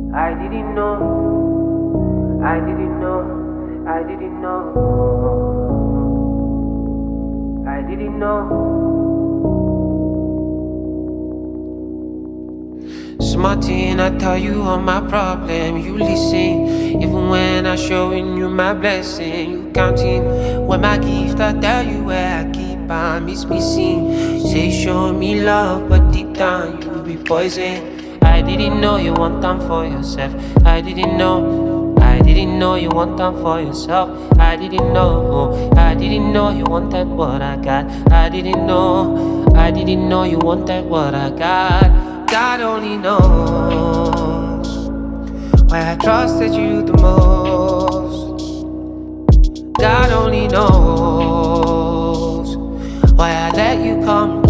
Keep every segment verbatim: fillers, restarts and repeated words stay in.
I didn't know, I didn't know, I didn't know, I didn't know. Smartin, I tell you all my problem, you listen. Even when I'm showing you my blessing, you counting. When my gift, I tell you where I keep on miss missing. Say show me love, but deep down you be poison. I didn't know you want time for yourself. I didn't know. I didn't know you want time for yourself. I didn't know. I didn't know you wanted what I got. I didn't know. I didn't know you wanted what I got. God only knows why I trusted you the most. God only knows why I let you come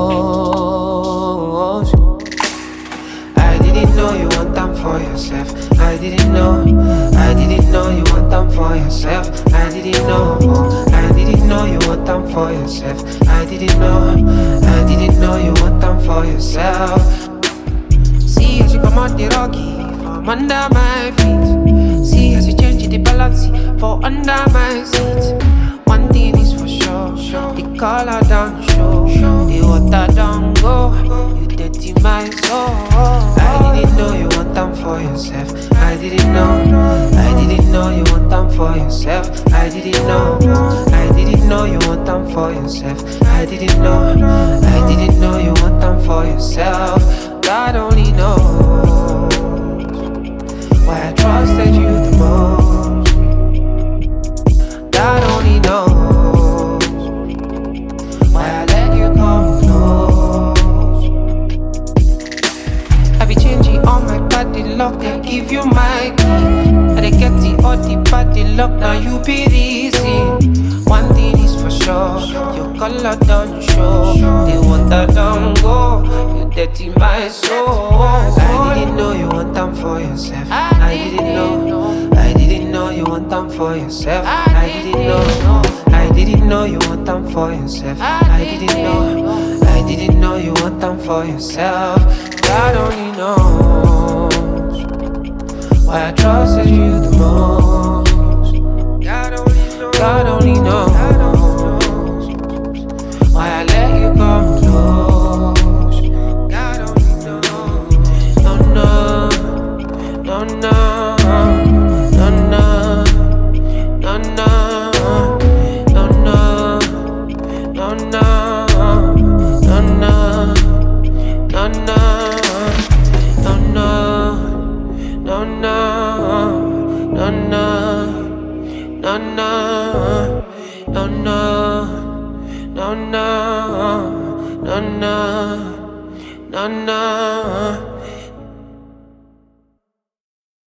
close. I didn't know you want time for yourself. I didn't know. I didn't know you want time for yourself. I didn't know. I didn't know you want time for yourself. I didn't know. I didn't know you want time for yourself. See as you come out the rocky from under my feet. See as you change the balance for under my seat. One thing is for sure, the color don't show, the water don't go. You dirty my soul. I didn't know you want time for yourself. I didn't know. I didn't know you want time for yourself. I didn't know. I didn't know you want time for yourself. I didn't know. I didn't know you want time for yourself. God only knows why I trusted you the most. God only knows why I let you come close. I be changing all my body lock and give you my key. I dey get the all the body lock, now you be reason. One thing is for sure, your color don't show, the water don't go. You dirty my soul. I didn't know you want time for yourself. I didn't know. I didn't know you want time for yourself. I didn't know. I didn't know you want time for yourself. I didn't know. I didn't know you want time for yourself. God only knows why I trusted you the most. God only knows why I let you come close. God only knows. No, no, no, no, no, no, no, no, no, no, no, no, no, no, no, no, no, no, no. No, no, no, no, no, no, no, no, no, no.